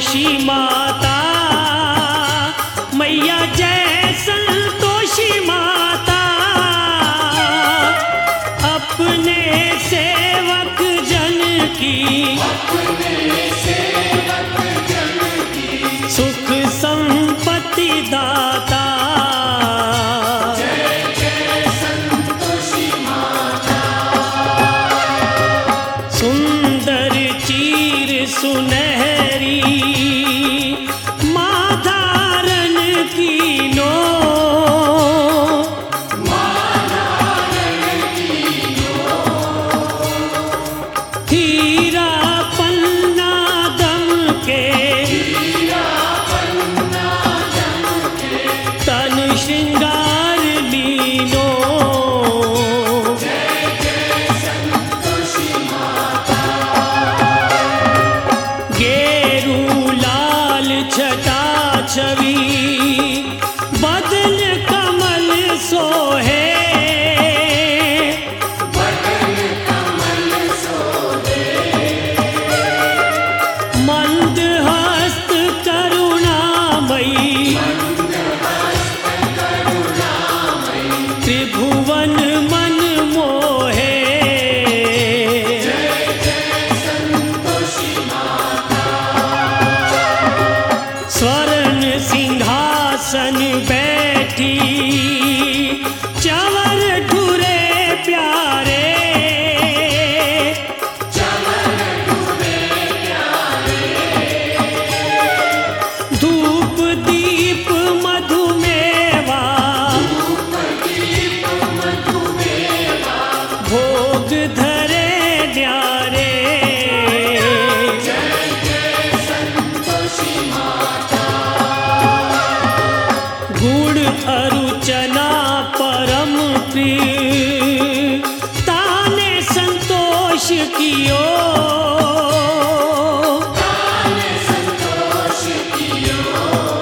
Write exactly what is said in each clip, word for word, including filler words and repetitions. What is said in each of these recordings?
संतोषी माता, मैया जय संतोषी माता, अपने सेवक जन की, अपने सेवक जन की सुख संपत्ति दाता। जय जय संतोषी माता। सुंदर चीर सुनहरी माँ धारण कीनो, माँ धारण कीनो, हीरा पन्ना दम के, हीरा पन्ना दम के तन श्रृंगार लीनो। जय जय संतोषी माता। गेरू लाल छटा छवि बदन कमल सोहे, बदन कमल सोहे, मंद हस्त करुणामयी, मंद हस्त करुणामयी त्रिभुवन मन मोहे। जय जय संतोषी माता। स्वर्ण सिंहासन बैठी चवर ढुरे प्यारे, चवर ढुरे प्यारे, धूप दीप मधुमेवा, धूप दीप मधुमेवा भोग धरे न्यारे। जय जय संतोषी माता। गुड़ अरुचना परम प्रिय ताने संतोष कियो, ताने संतोष कियो,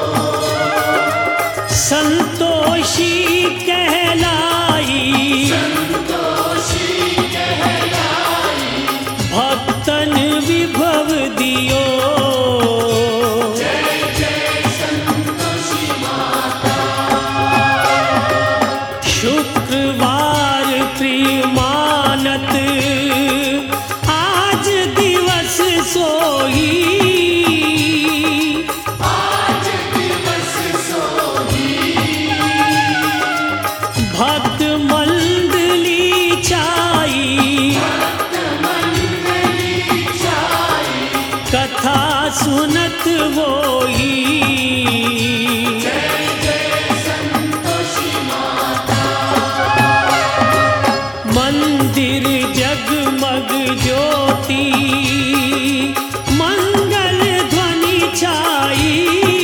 संतोषी कहलाई, संतोषी कहलाई भक्तन विभव दियो। जय जय संतोषी माता। शुक्रवार प्रिय मानत आज दिवस सोई, आज दिवस सोई, भक्त मंडली छाई, भक्त मंडली छाई कथा सुनत वोई। जय जय संतोषी माता। मंदिर जगमग ज्योति मंगल ध्वनि छाई,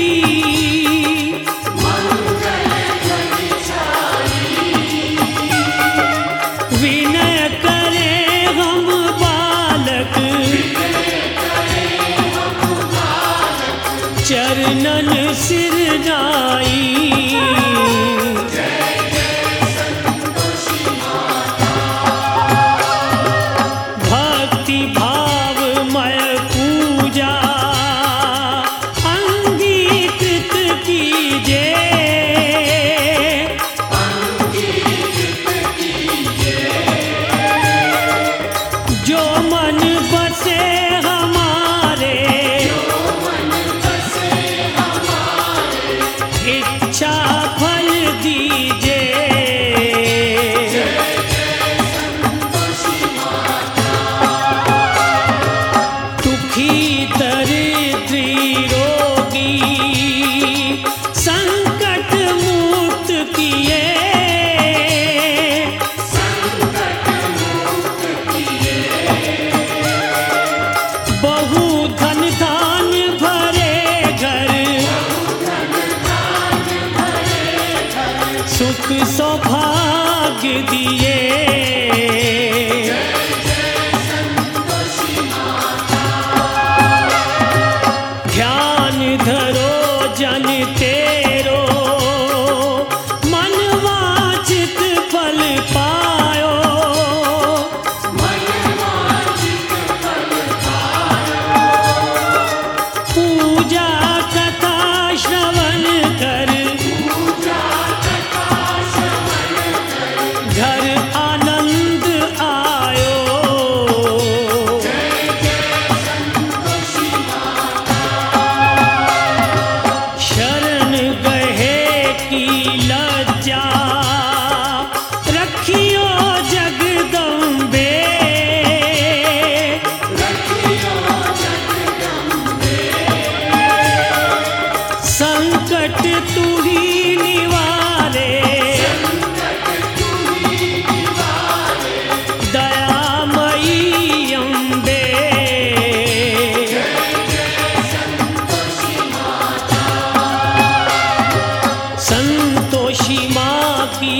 मंगल ध्वनि छाई, विनय करे हम बालक, विनय करे हम बालक चरणन सिर नाई। जय जय संतोषी माता। भक्ति भावमय पूजा अंगीकृत कीजे, अंगीकृत कीजे, जो मन बसे हमारे, जो मन बसे हमारे इच्छा फल दीजे। जय जय संतोषी माता। दुखी दरिद्री रोगी संकट मुक्त किए, संकट मुक्त किए, बहु धन धान भरे घर, सुख सौभाग्य दिए। जय जय संतोषी माता। ध्यान धरो जन तेरो मन वांछित फल पायो, मन वांछित फल पायो। पूजा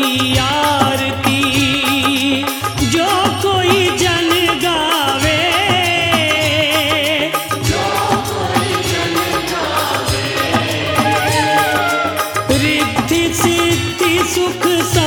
की आरती जो कोई जन गावे, जो कोई जन गावे, रिद्धि सिद्धि सुख